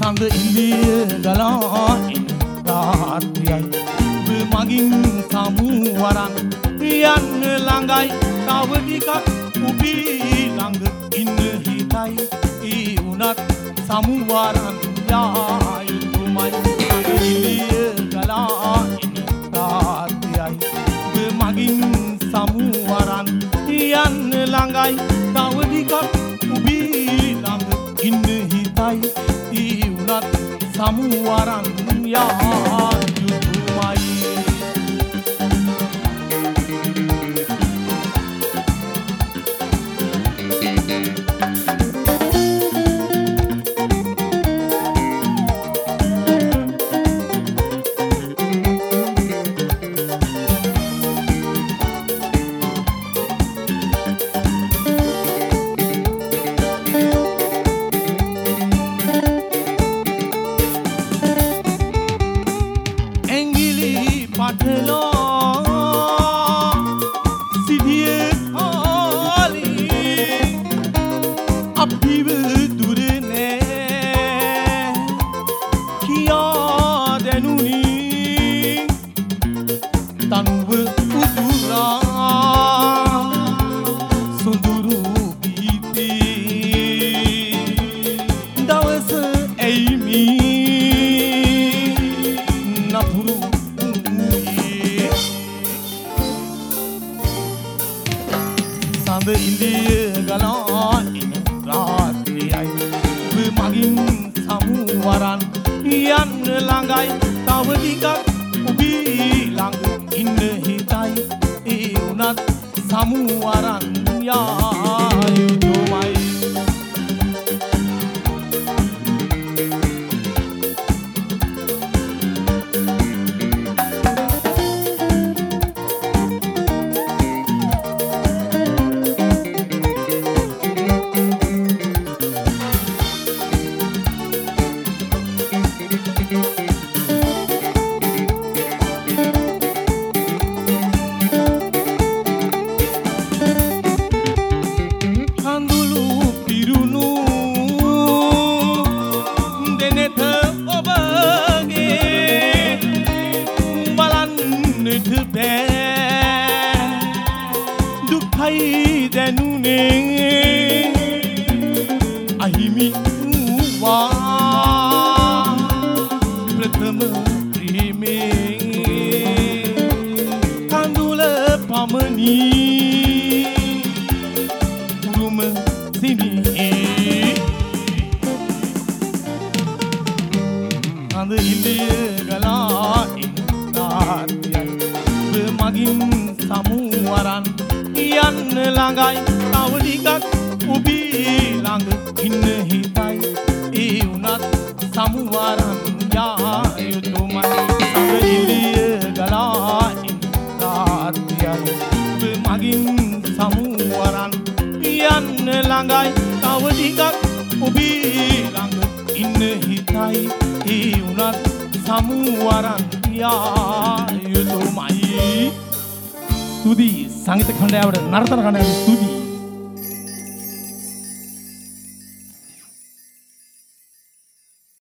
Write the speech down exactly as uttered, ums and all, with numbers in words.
සඳ ඉන්දිය ගලා එන රාත්‍රියයි ඔබ මගින් සමු වරන් යන්න ළඟයි තව ටිකක් ඔබේ ළඟ ඉන්න හිතයි ඒ උනත් සමු වරන් යා යුතුමයි සඳ ඉන්දිය ගලා එන රාත්‍රියයි ඔබ මගින් සමු වරන් යන්න ළඟයි තව ටිකක් ඔබේ ළඟ ඉන්න හිතයි ඒ උනත් සමු වරන් යා යුතුමයි Studi, sangat khanda awal, naratan khanda awal studi.